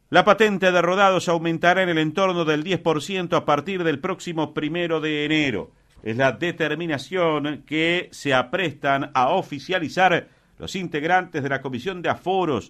La patente de rodados aumentará en el entorno del 10% a partir del próximo 1 de enero. Es la determinación que se aprestan a oficializar los integrantes de la Comisión de Aforos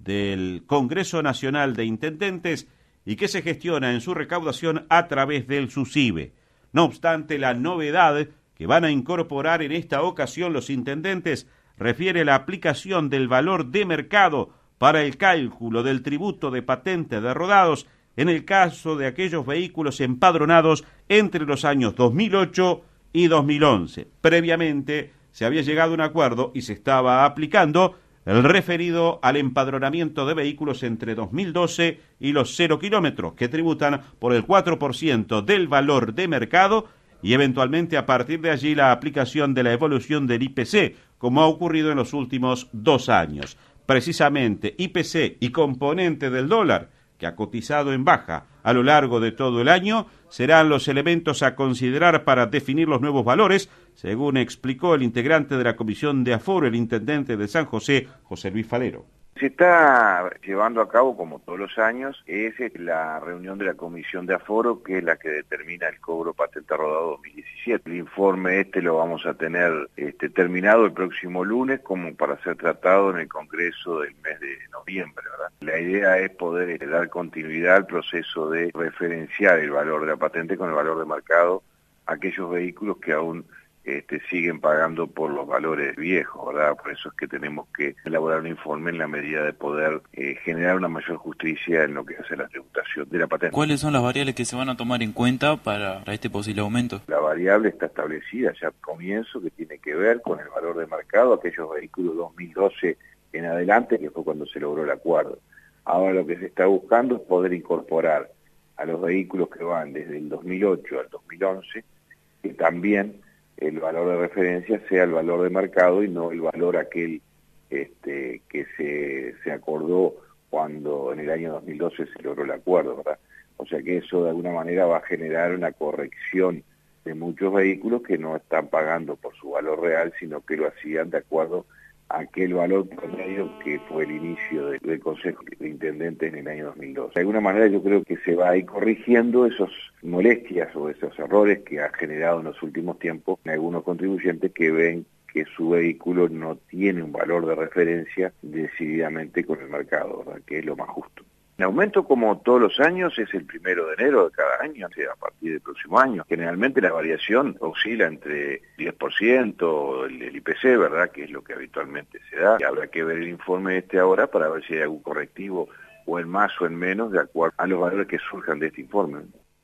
del Congreso Nacional de Intendentes y que se gestiona en su recaudación a través del SUSIBE. No obstante, la novedad que van a incorporar en esta ocasión los intendentes refiere a la aplicación del valor de mercado para el cálculo del tributo de patente de rodados en el caso de aquellos vehículos empadronados entre los años 2008 y 2011. Previamente se había llegado a un acuerdo y se estaba aplicando el referido al empadronamiento de vehículos entre 2012 y los 0 kilómetros, que tributan por el 4% del valor de mercado y eventualmente a partir de allí la aplicación de la evolución del IPC, como ha ocurrido en los últimos 2 años. Precisamente IPC y componente del dólar, que ha cotizado en baja a lo largo de todo el año, serán los elementos a considerar para definir los nuevos valores, según explicó el integrante de la Comisión de Aforo, el intendente de San José, José Luis Falero. Se está llevando a cabo, como todos los años, es la reunión de la Comisión de Aforo, que es la que determina el cobro patente rodado 2017. El informe lo vamos a tener terminado el próximo lunes, como para ser tratado en el Congreso del mes de noviembre, ¿verdad? La idea es poder dar continuidad al proceso de referenciar el valor de la patente con el valor de mercado a aquellos vehículos que aún siguen pagando por los valores viejos, ¿verdad? Por eso es que tenemos que elaborar un informe en la medida de poder generar una mayor justicia en lo que hace la tributación de la patente. ¿Cuáles son las variables que se van a tomar en cuenta para este posible aumento? La variable está establecida ya al comienzo, que tiene que ver con el valor de mercado, aquellos vehículos 2012 en adelante, que fue cuando se logró el acuerdo. Ahora lo que se está buscando es poder incorporar a los vehículos que van desde el 2008 al 2011, que también el valor de referencia sea el valor de mercado y no el valor aquel que se acordó cuando en el año 2012 se logró el acuerdo, ¿verdad? O sea que eso de alguna manera va a generar una corrección de muchos vehículos que no están pagando por su valor real, sino que lo hacían de acuerdo a aquel valor promedio que fue el inicio del Consejo de Intendentes en el año 2012. De alguna manera yo creo que se va a ir corrigiendo esas molestias o esos errores que ha generado en los últimos tiempos en algunos contribuyentes que ven que su vehículo no tiene un valor de referencia decididamente con el mercado, ¿verdad? Que es lo más justo. El aumento, como todos los años, es el 1 de enero de cada año, o sea, a partir del próximo año. Generalmente la variación oscila entre 10%, el IPC, ¿verdad?, que es lo que habitualmente se da. Y habrá que ver el informe ahora para ver si hay algún correctivo o en más o en menos de acuerdo a los valores que surjan de este informe.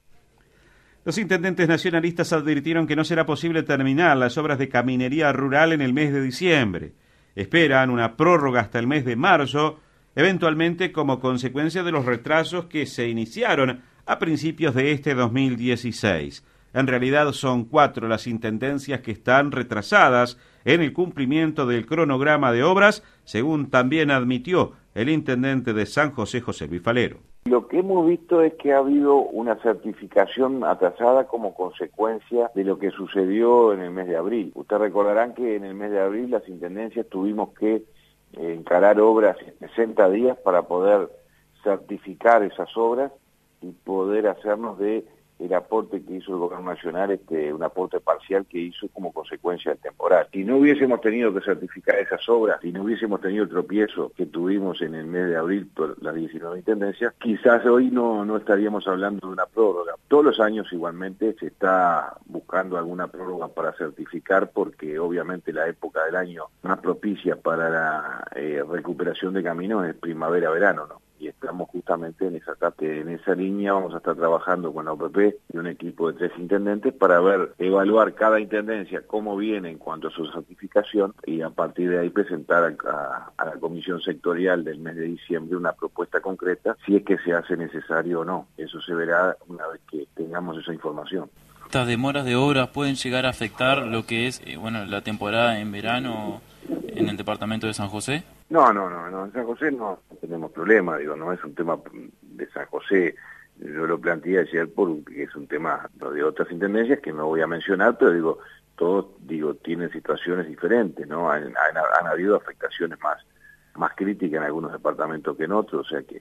Los intendentes nacionalistas advirtieron que no será posible terminar las obras de caminería rural en el mes de diciembre. Esperan una prórroga hasta el mes de marzo, eventualmente como consecuencia de los retrasos que se iniciaron a principios de este 2016. En realidad son 4 las intendencias que están retrasadas en el cumplimiento del cronograma de obras, según también admitió el intendente de San José, José Luis Falero. Lo que hemos visto es que ha habido una certificación atrasada como consecuencia de lo que sucedió en el mes de abril. Ustedes recordarán que en el mes de abril las intendencias tuvimos que encarar obras en 60 días para poder certificar esas obras y poder hacernos de el aporte que hizo el gobierno nacional, un aporte parcial que hizo como consecuencia del temporal. Si no hubiésemos tenido que certificar esas obras, si no hubiésemos tenido el tropiezo que tuvimos en el mes de abril por las 19 intendencias, quizás hoy no estaríamos hablando de una prórroga. Todos los años igualmente se está buscando alguna prórroga para certificar, porque obviamente la época del año más propicia para la recuperación de caminos es primavera-verano, ¿no? Y estamos justamente en esa línea. Vamos a estar trabajando con la OPP y un equipo de 3 intendentes para evaluar cada intendencia cómo viene en cuanto a su certificación y a partir de ahí presentar a la comisión sectorial del mes de diciembre una propuesta concreta si es que se hace necesario o no. Eso se verá una vez que tengamos esa información. ¿Estas demoras de obras pueden llegar a afectar lo que es la temporada en verano en el departamento de San José? No, en San José no tenemos problema, no es un tema de San José. Yo lo planteé ayer porque es un tema de otras intendencias que no voy a mencionar, pero todos tienen situaciones diferentes, ¿no? Han habido afectaciones más críticas en algunos departamentos que en otros, o sea que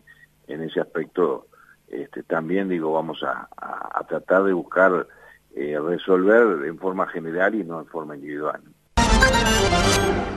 en ese aspecto también digo vamos a tratar de buscar resolver en forma general y no en forma individual.